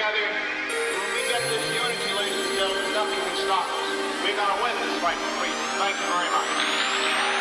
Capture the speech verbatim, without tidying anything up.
together. When we get this unity, ladies and gentlemen, nothing can stop us. We're going to win this fight for freedom. Thank you very much.